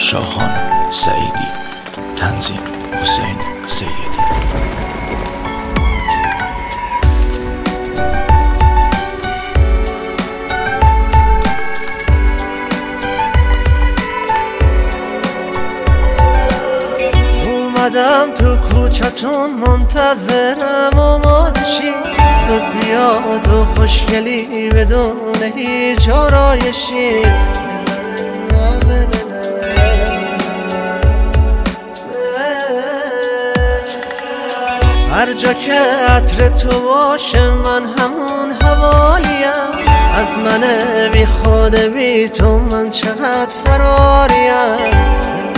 شاهان سعیدی، تنظیم حسین سیدی. اومدم تو کوچتون منتظرم آماده شی، زود بیا تو خوشگلی بدون هیچ آرایشی. هر جا که عطر تو باشه من همون حوالیم، از من بی خود بی تو من چقدر فراریم.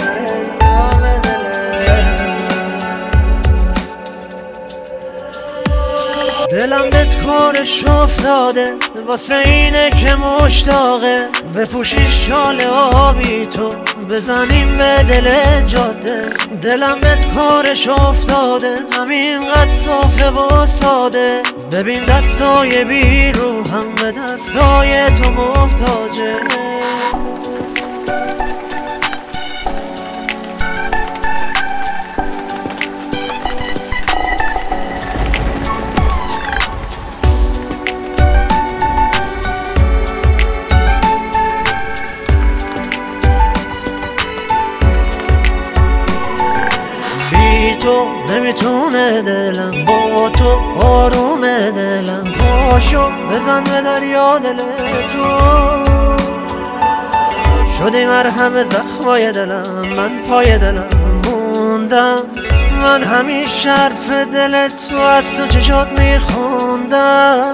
دلم بهت کارش افتاده واسه اینه که مشتاقه، بپوشی شال آبی تو بزنیم به دل جاده. دلم بهت کارش افتاده همینقدر صافه و ساده، ببین دستای بی رو هم به دستای تو محتاجه. تو نمیتونه دلم، با تو آروم دلم، پاشو بزن به دریا دل تو. شدی مرهم زخمای دلم، من پای دلم موندم، من همیشه حرف دل تو از تو چشات میخوندم.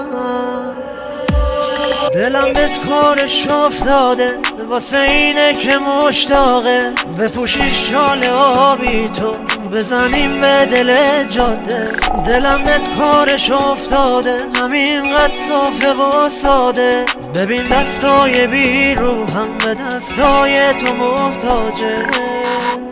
دلم بهت کارش افتاده واسه اینه که مشتاقه، بپوشی شال آبی تو بزنیم به دل جاده. دلم بهت کارش افتاده همینقدر صافه و ساده، ببین دستای بی رو هم به دستای تو محتاجه.